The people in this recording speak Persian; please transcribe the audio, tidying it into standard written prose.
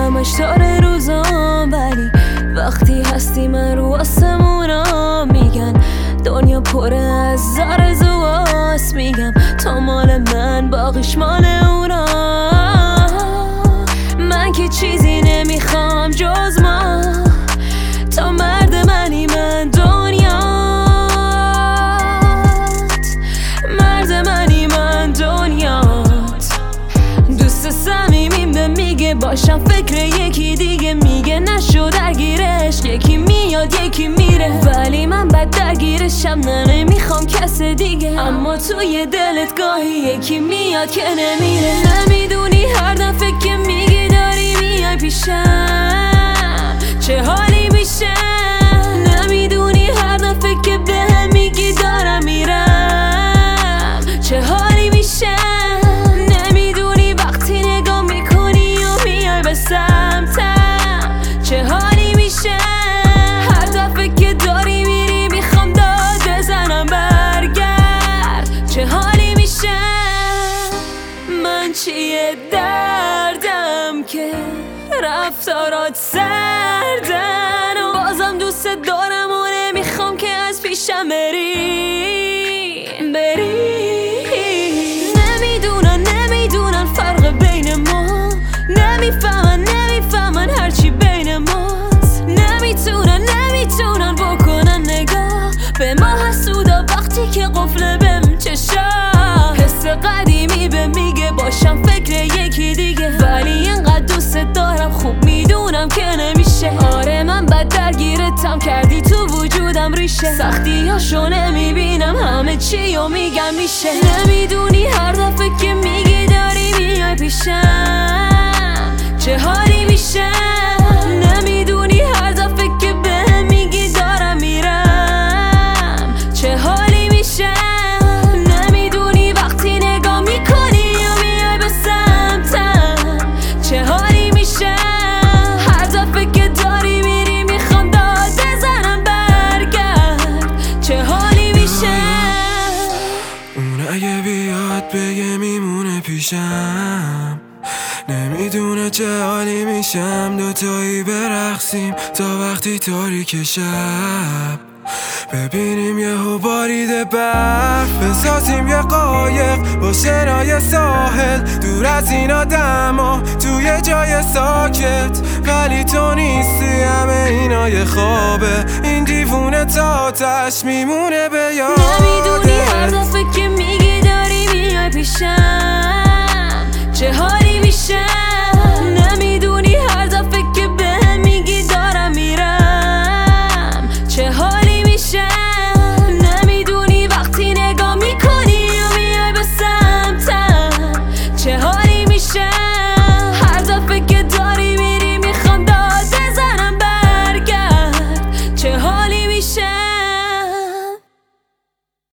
همش داره روزام، ولی وقتی هستی من رو آسمونام. میگن دنیا پره از آرزواست، میگم تا مال من باقیش مال اونا. من که چیزی نمیخوام جز ما، تا مرد منی من دنیات، مرد منی من دنیات. دوست صمیمی به میگه باشم فکر یکی دیگه، میگه نشو درگیرش، یکی میاد یکی میره، ولی من بد درگیرشم، نه نمیخوام کس دیگه. اما توی دلت گاهی یکی میاد که نمیره. نمیدونی هر دفعه که میگی داری میای پیشم چه حالی میشه، نمیدونی هر دفعه که بهم میگی دارم میرم چه حالی میشه، نمیدونی وقتی نگاه میکنی و میای به سمتم چه حالی میشه. هر دفعه که داری میری میخوام داد بزنم برگرد چه حالی میشه. من چیه دردم که رفتارات سردن و بازم دوست دارم و نمیخوام که از پیشم بری. نمیدونن فرق بین ما، نمیفهمن هرچی بین ماست، نمیتونن بکنن نگاه به ما حسودا وقتی که قفل بهم چشا. حس قدیمی به میگه باشم فکر یکی دیگه، ولی اینقدر دوست دارم خوب میدونم که نمیشه. آره من بد درگیرتم، کردی تو وجودم ریشه، سختی هاشو نمیبینم همه چی و میگم میشه. نمیدونی هر دفعه که میگی داری میای پیشم چه حالی میشه، نمیدونی هر دفعه که بهم میگی دارم میرم چه حالی میشه، نمیدونی وقتی نگاه میکنی و میای به سمتم چه حالی میشه. هر دفعه که داری میری میخوام داد بزنم برگرد چه حالی میشه. اون اگه بیاد بگه میمونه پیشم، نمیدونه چه حالی میشم، دوتایی برقصیم تا وقتی تاریک شب، ببینیم یهو بارید برف، بسازیم یه قایق با شنای ساحل، دور از این آدما توی جای ساکت، ولی تو نیستی همه اینا یه خوابه، این دیوونه تا آتش میمونه به یادت. نمیدونی هر دفعه که میگی داری میای پیشم چه حالی میشه،